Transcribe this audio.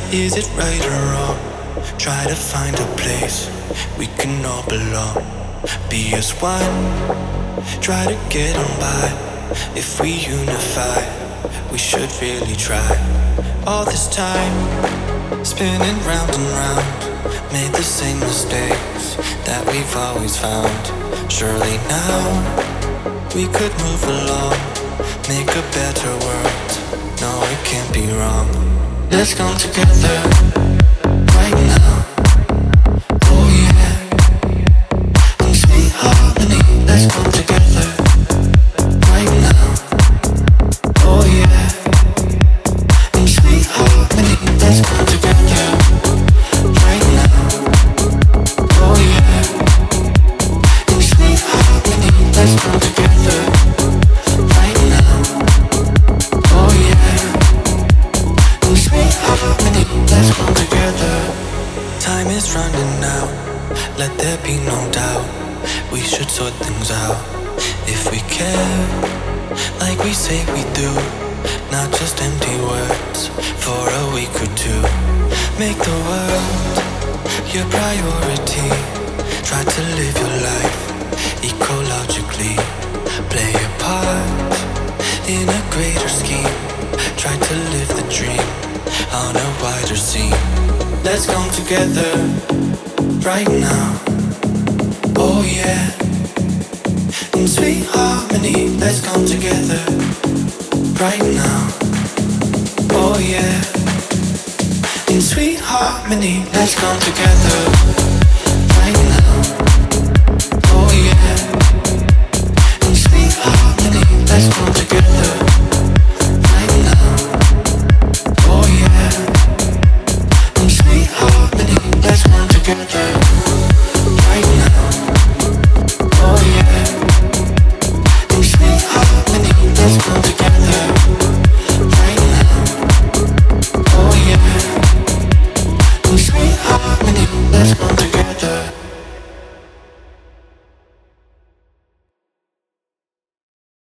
Is it right or wrong? Try to find a place we can all belong. Be as one, try to get on by. If we unify, we should really try. All this time, spinning round and round, made the same mistakes that we've always found. Surely now, we could move along, make a better world. No, it can't be wrong. Let's come together right now. Oh yeah, in sweet harmony. Let's come together right now. Oh yeah, in sweet harmony. Let's come together right now. Oh yeah, in sweet harmony. Let's come together right now. Oh yeah, in sweet harmony. Let's come together. Time is running out, let there be no doubt. We should sort things out if we care, like we say we do. Not just empty words for a week or two. Make the world your priority. Try to live your life ecologically. Play a part in a greater scheme. Try to live the dream on a wider scene. Let's come together right now. Oh yeah, in sweet harmony. Let's come together right now. Oh yeah, in sweet harmony. Let's come together right now. Oh yeah, in sweet harmony. Let's come together right now. Oh yeah, in sweet harmony. Let's come together right now. Oh yeah, in sweet harmony. Let's come together right now. Oh yeah, in sweet harmony. Let's come together.